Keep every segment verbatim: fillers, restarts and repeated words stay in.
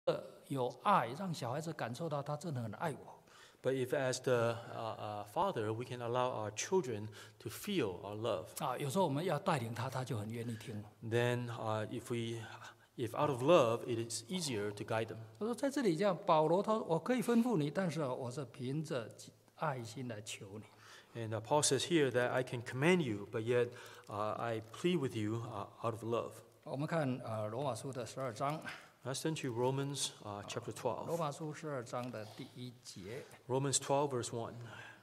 有爱，让小孩子感受到他真的很爱我。 But if as the uh, uh, father, we can allow our children to feel our love, 啊，有时候我们要带领他，他就很愿意听。 then uh, if we, if out of love, it is easier to guide them. 我说在这里这样，保罗他说我可以吩咐你，但是我是凭着爱心来求你。 And uh, Paul says here that I can command you, but yet uh, I plead with you uh, out of love. 我们看呃罗马书的十二章， Let's turn to Romans uh, chapter 罗 twelve. 马书十二章的第一节， Romans twelve, verse one.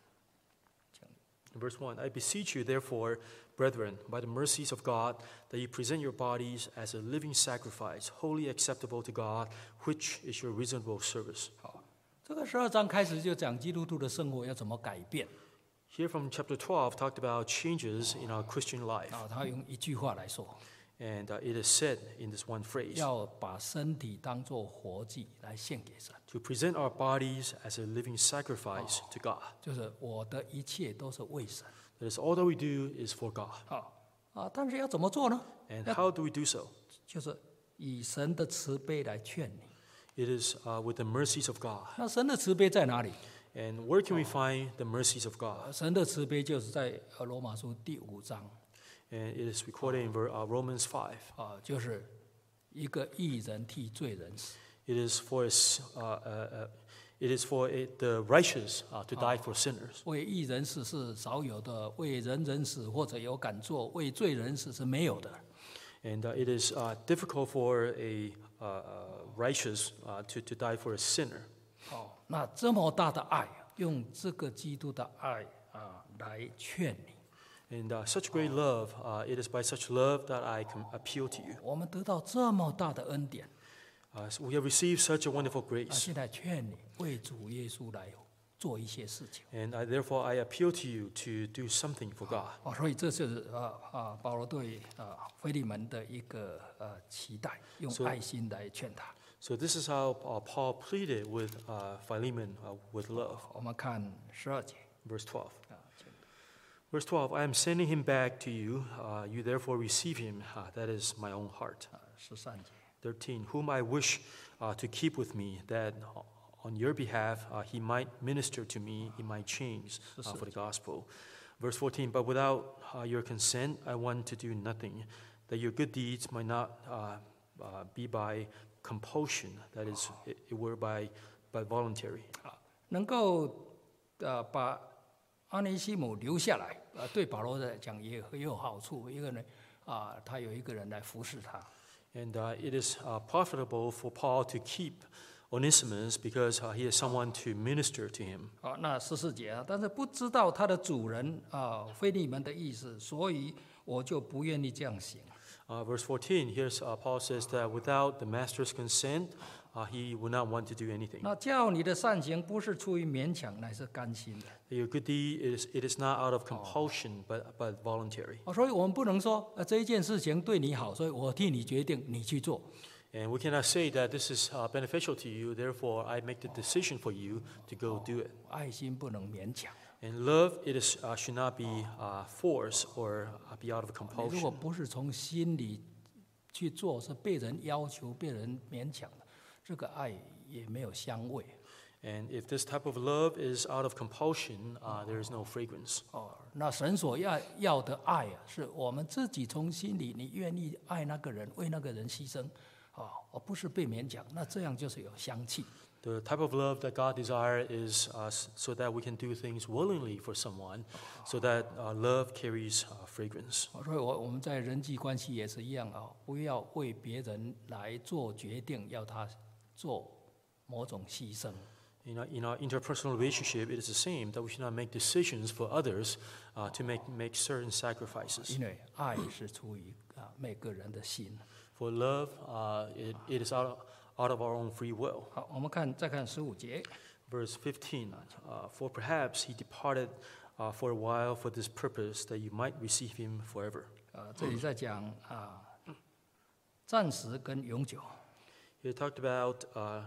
Verse one, I beseech you, therefore, brethren, by the mercies of God, that you present your bodies as a living sacrifice, wholly acceptable to God, which is your reasonable service. 好，这个十二章开始就讲基督徒的生活要怎么改变 Here from chapter twelve talked about changes in our Christian life. 啊，他用一句话来说， And uh, it is said in this one phrase, 要把身体当作活祭来献给神， to present our bodies as a living sacrifice to God. 就是我的一切都是为神。 That is all that we do is for God. 好啊，但是要怎么做呢？ And how do we do so? 就是以神的慈悲来劝你。 It is uh, with the mercies of God. 那神的慈悲在哪里？ And where can we find the mercies of God? 神的慈悲就是在呃罗马书第五章 And it is recorded in ver- uh, Romans five. 啊，就是一个义人替罪人死。 It is for us, uh, uh, uh, it is for it, the righteous uh, to die for sinners. 为义人死是少有的，为人人死或者有敢做，为罪人死是没有的。 And uh, it is uh, difficult for a uh, uh, righteous uh, to, to die for a sinner. 哦，那这么大的爱，用这个基督的爱啊来劝你。 And uh, such great love, uh, it is by such love that I can appeal to you. 我们得到这么大的恩典， Uh, so we have received such a wonderful 那 grace. 现在劝你为主耶稣来做一些事情。 And I, therefore, I appeal to you to do something for God. 哦，所以这就是啊啊保罗对啊腓利门的一个呃期待，用 So- 爱心来劝他。 So this is how uh, Paul pleaded with uh, Philemon uh, with love. 我们看十二节 Verse twelve. 啊，请 Verse twelve, I am sending him back to you. Uh, you therefore receive him. Uh, that is my own heart. 啊十三节。 thirteen, whom I wish uh, to keep with me, that on your behalf uh, he might minister to me in my chains uh, for the gospel. Verse fourteen, but without uh, your consent, I want to do nothing, that your good deeds might not uh, uh, be by compulsion, that is, it, it were by, by voluntary. 啊，能够呃把阿尼西姆留下来，呃，对保罗来讲也很有好处。一个人啊，他有一个人来服侍他。 And uh, it is uh, profitable for Paul to keep Onesimus because uh, he has someone to minister to him. 好，那十四节啊，但是不知道他的主人啊腓利门的意思，所以我就不愿意这样行。 Uh, verse fourteen, here's uh, Paul says that without the master's consent, uh, he would not want to do anything. 那叫你的善行不是出于勉强，乃是甘心的。 Your good deed is it is not out of compulsion, but but voluntary. 哦，所以我们不能说呃这一件事情对你好，所以我替你决定，你去做。 And we cannot say that this is uh, beneficial to you, therefore I make the decision for you to go do it. 爱心不能勉强。 And love, it is uh, should not be uh, force or uh, be out of 你如果 compulsion. 不是从心里去做，是被人要求、被人勉强的，这个爱也没有香味。 And if this type of love is out of compulsion, uh, there is no fragrance. 哦，那神所要要的爱啊，是我们自己从心里，你愿意爱那个人，为那个人牺牲，哦，而不是被勉强。那这样就是有香气。 The type of love that God desires is uh, s- so that we can do things willingly for someone, so that uh, love carries uh, fragrance. 哦所以我我们在人际关系也是一样啊，不要为别人来做决定，要他做某种牺牲。 In our, in our interpersonal relationship, it is the same, that we should not make decisions for others uh, to make, make certain sacrifices. 因为爱是出于啊每个人的心。 For love, uh, it, it is out of, out of our own free will. 好，我们看再看十五节。 Verse fifteen, uh, for perhaps he departed uh, for a while for this purpose, that you might receive him forever. 啊，这里在讲啊，暂时跟永久。 He talked about uh,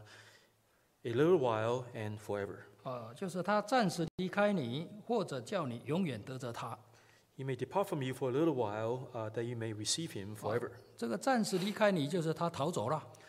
a little while and forever. 啊，就是他暂时离开你，或者叫你永远得着他。 He may depart from you for a little while, uh, that you may receive him forever. 这个暂时离开你，就是他逃走了。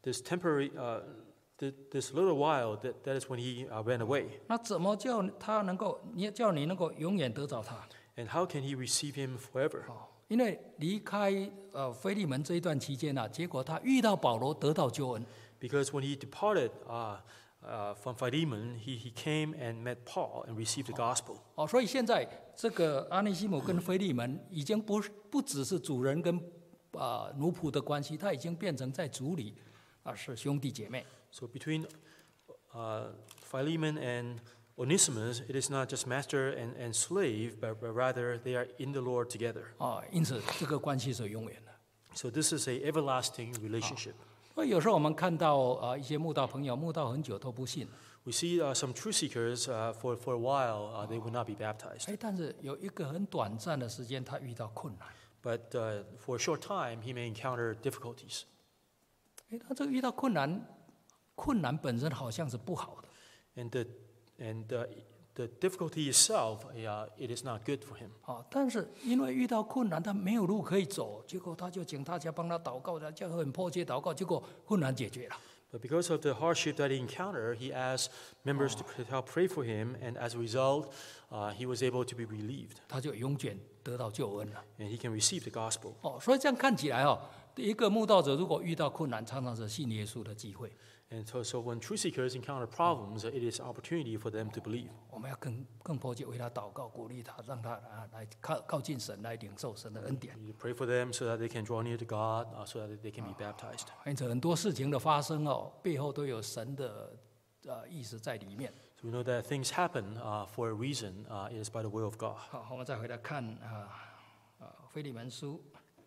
this temporary, uh, th- this little while, that, that is when he uh, ran away. 那怎么叫他能够，你叫你能够永远得着他？ And how can he receive him forever? 哦，因为离开呃腓利门这一段期间啊，结果他遇到保罗，得到救恩。 Because when he departed uh, uh, from Philemon, he, he came and met Paul and received the gospel. 哦，所以现在这个阿尼西姆跟腓利门已经不不只是主人跟啊、呃、奴仆的关系，他已经变成在主里啊是兄弟姐妹。 So between uh, Philemon and Onesimus, it is not just master and, and slave, but, but rather they are in the Lord together. 啊，因此这个关系是永远的。 So this is a everlasting relationship. 所以有时候我们看到啊、呃、一些慕道朋友慕道很久都不信， We see uh, some truth seekers uh, for, for a while, uh, they will not be baptized. 哎，但是有一个很短暂的时间，他遇到困难。 But uh, for a short time, he may encounter difficulties. 哎，他这个遇到困难，困难本身好像是不好的。 And the, and uh, the difficulty itself, uh, it is not good for him. 啊，但是因为遇到困难，他没有路可以走，结果他就请大家帮他祷告，大家很迫切祷告，结果困难解决了。 But because of the hardship that he encountered, he asked members to pr- help pray for him, and as a result, uh, he was able to be relieved, 他就永远得到救恩了。 and he can receive the gospel. 哦，所以这样看起来哦，一个慕道者如果遇到困难，常常是信耶稣的机会。 And so, so when truth seekers encounter problems, it is an opportunity for them to believe. 我们要更更迫切为他祷告，鼓励他，让他啊来靠靠近神，来领受神的恩典。 You pray for them so that they can draw near to God, uh, so that they can be baptized. 因此，很多事情的发生哦，背后都有神的呃意思在里面。 So we know that things happen uh, for a reason. Uh, it is by the will of God. 好，我们再回来看啊啊腓利门书。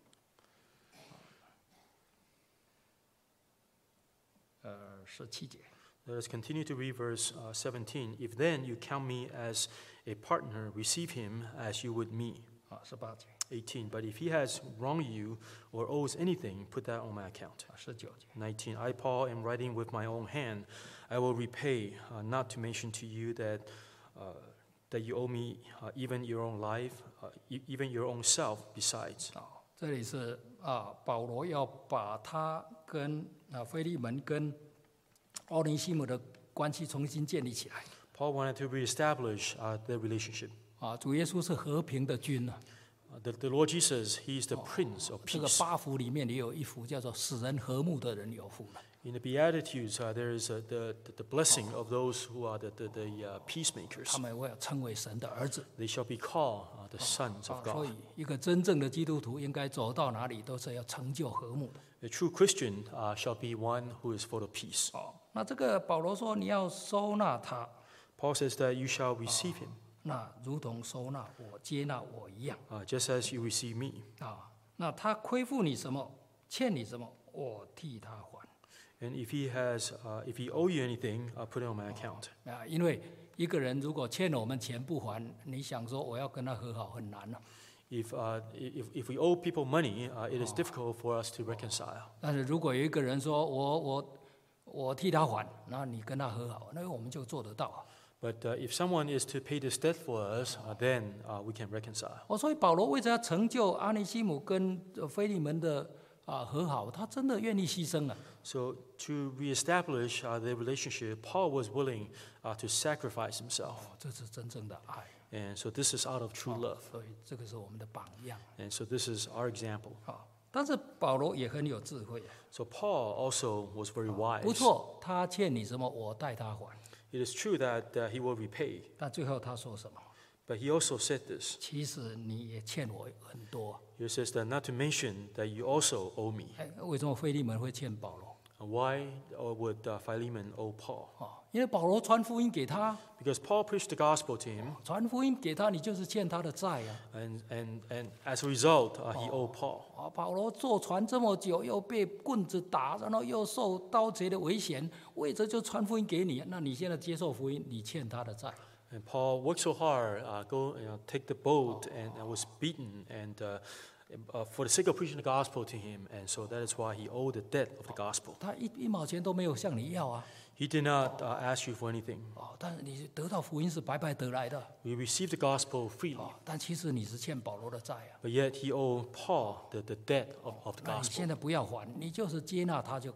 呃，十七节。 Let us continue to read verse uh, seventeen. If then you count me as a partner, receive him as you would me. 啊，十八节。 eighteen. But if he has wronged you or owes anything, put that on my account. 啊，十九节。 nineteen. I, Paul, am writing with my own hand. I will repay, uh, not to mention to you that uh, that you owe me uh, even your own life, uh, e- even your own self besides. 啊，这里是啊，保罗要把他跟啊腓利门跟奥尼西姆的关系重新建立起来。 Paul wanted to reestablish uh, the relationship. 啊，主耶稣是和平的君啊。 Uh, the, the Lord Jesus, He is the Prince of 这个 Peace. 八福里面也有一福叫做使人和睦的人有福了。 In the Beatitudes, uh, there is uh, the, the, the blessing of those who are the, the, the uh, 他 peacemakers. 们会称为神的儿子。 They shall be called uh, the sons 啊 of， 所 God. 以一个真正的基督徒应该走到哪里都是要成就和睦的。 A true Christian uh, shall be one who is full of peace. 哦，那这个保罗说你要收纳他， Paul says that you shall receive him, 那如同收纳我、接纳我一样 uh, just as you receive me. 啊。那他亏负你什么，欠你什么，我替他还 And if he has, uh, if he owe you anything, uh, put it on my account. 啊。因为一个人如果欠了我们钱不还，你想说我要跟他和好很难了、 If, uh, if, if we owe people money, uh, it is difficult for us to reconcile. 但是如果有一个人说我我我替他还，那你跟他和好，那我们就做得到啊。 But uh, if someone is to pay this debt for us, uh, then uh, we can reconcile. 哦，所以保罗为了要成就阿尼西姆跟呃腓利门的啊和好，他真的愿意牺牲啊。 So to reestablish uh, the relationship, Paul was willing uh, to sacrifice himself. 哦，这是真正的爱。 And so this is out of true love. 所以这个是我们的榜样 And so this is our example. 啊。但是保罗也很有智慧啊， So Paul also was very 不 wise. 错，他欠你什么，我代他还。 It is true that uh, he will repay. 但最后他说什么？ But he also said this. 其实你也欠我很多。 He says that not to mention that you also owe me. 哎，为什么腓利门会欠保罗？ Why uh, would uh, Philemon owe Paul? 啊，因为保罗传福音给他， Because Paul preached the gospel to him, 传福音给他，你就是欠他的债啊。 and, and, and as a result, uh, he owed Paul. 啊，保罗坐船这么久，又被棍子打，然后又受刀贼的危险，为着就传福音给你，那你现在接受福音，你欠他的债。 And Paul worked so hard, uh, go you know, take the boat, and, and was beaten, and uh, uh, for the sake of preaching the gospel to him, and so that is why he owed the debt of the gospel. 他一一毛钱都没有向你要啊， He did not uh, ask you for anything. 哦，但是你得到福音是白白得来的， We received the gospel freely, 哦，但其实你是欠保罗的债啊。 but yet he owed Paul the, the debt of, of the 那你 gospel. 现在不要还，你就是接纳他就可以。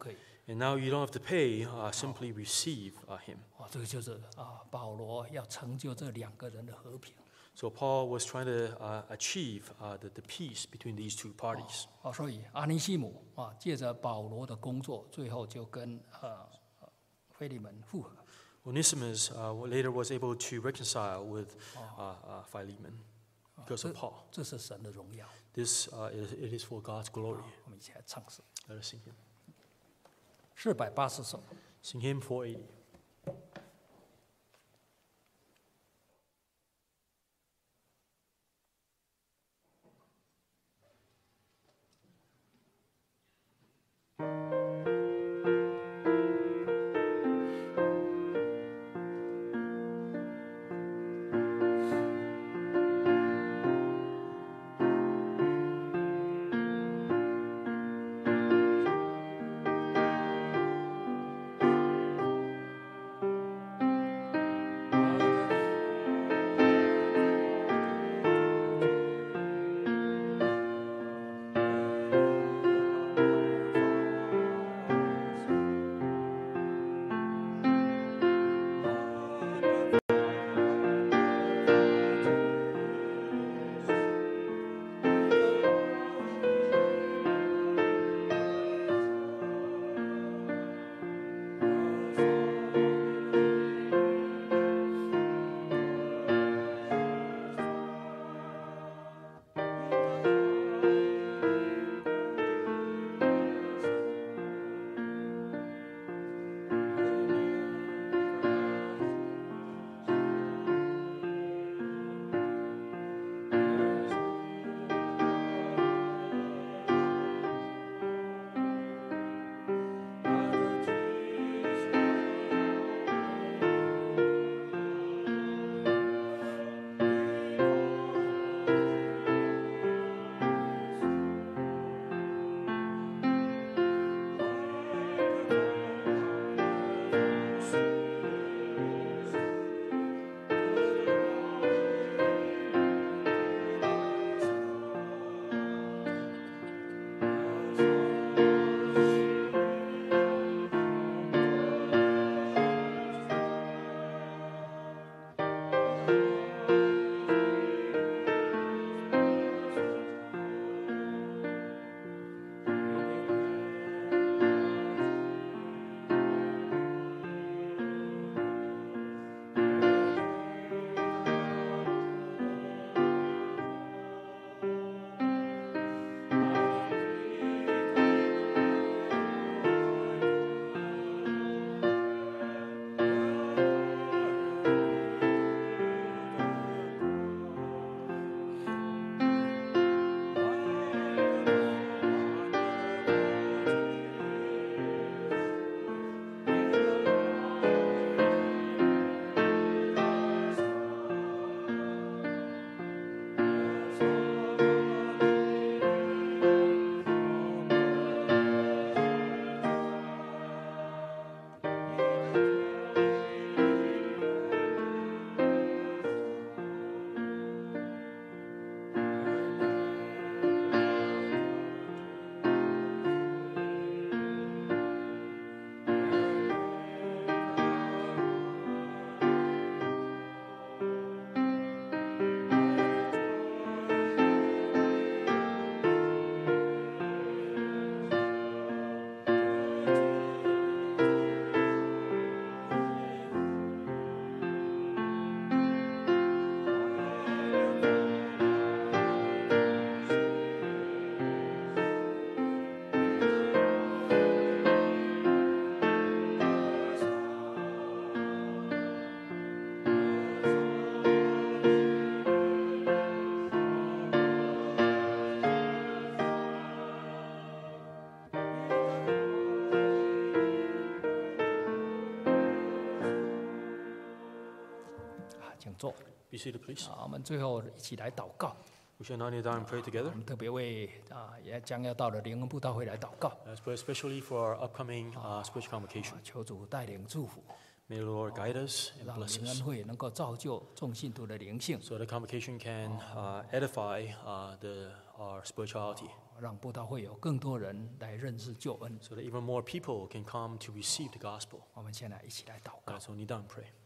And now you don't have to pay, uh, simply receive uh, him. 哦，这个就是啊，保罗要成就这两个人的和平。 So Paul was trying to uh, achieve uh, the, the peace between these two parties. 哦，所以阿尼西姆啊，借着保罗的工作，最后就跟呃腓利门复合。 Onesimus uh, later was able to reconcile with uh, uh, Philemon because of Paul. 这是神的荣耀。 This uh, is, it is for God's glory. 我们一起来唱诗， Let us sing him. 四百八十首。 Sing hymn four eighty. Be seated, please. 啊，我们最后一起来祷告。 We shall now kneel down and pray 我 together. 们特别为啊，也将要到的灵恩布道会来祷告， Let's pray especially for our upcoming uh, spiritual convocation. 求主带领祝福。 May the Lord guide us and 让 bless 灵恩 us 会能够造就众信徒的灵性， so the convocation can uh, edify uh, the, our spirituality, 让布道会有更多人来认识救恩。 so that even more people can come to receive the gospel. 我们先来一起来祷告 Uh,。so kneel down and pray.